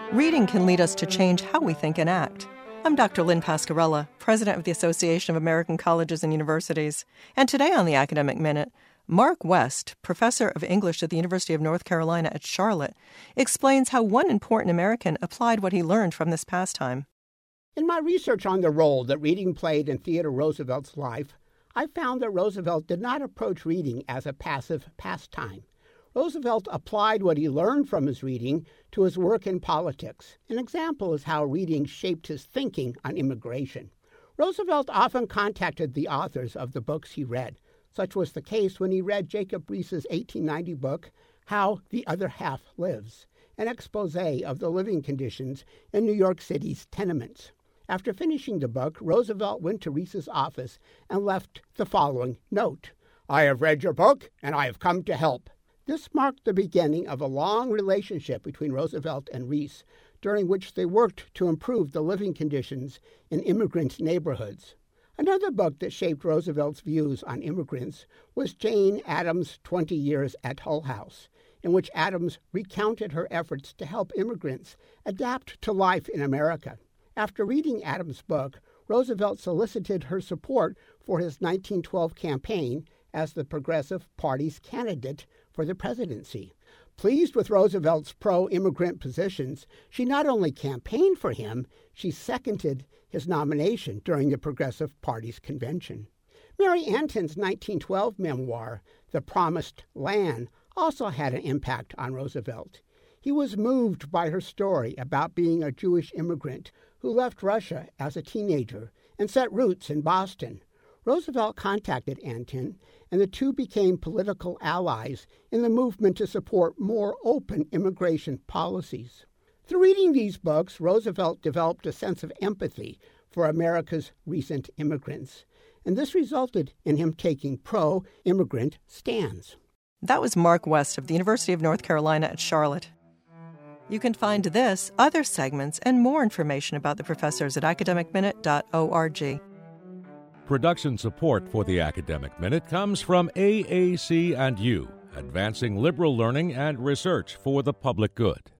Reading can lead us to change how we think and act. I'm Dr. Lynn Pascarella, president of the Association of American Colleges and Universities. And today on the Academic Minute, Mark West, professor of English at the University of North Carolina at Charlotte, explains how one important American applied what he learned from this pastime. In my research on the role that reading played in Theodore Roosevelt's life, I found that Roosevelt did not approach reading as a passive pastime. Roosevelt applied what he learned from his reading to his work in politics. An example is how reading shaped his thinking on immigration. Roosevelt often contacted the authors of the books he read. Such was the case when he read Jacob Riis's 1890 book, How the Other Half Lives, an expose of the living conditions in New York City's tenements. After finishing the book, Roosevelt went to Riis's office and left the following note: "I have read your book, and I have come to help." This marked the beginning of a long relationship between Roosevelt and Riis, during which they worked to improve the living conditions in immigrant neighborhoods. Another book that shaped Roosevelt's views on immigrants was Jane Addams' 20 Years at Hull House, in which Addams recounted her efforts to help immigrants adapt to life in America. After reading Addams' book, Roosevelt solicited her support for his 1912 campaign as the Progressive Party's candidate for the presidency. Pleased with Roosevelt's pro-immigrant positions, she not only campaigned for him, she seconded his nomination during the Progressive Party's convention. Mary Antin's 1912 memoir, The Promised Land, also had an impact on Roosevelt. He was moved by her story about being a Jewish immigrant who left Russia as a teenager and set roots in Boston. Roosevelt contacted Antin, and the two became political allies in the movement to support more open immigration policies. Through reading these books, Roosevelt developed a sense of empathy for America's recent immigrants, and this resulted in him taking pro-immigrant stands. That was Mark West of the University of North Carolina at Charlotte. You can find this, other segments, and more information about the professors at academicminute.org. Production support for the Academic Minute comes from AAC&U, advancing liberal learning and research for the public good.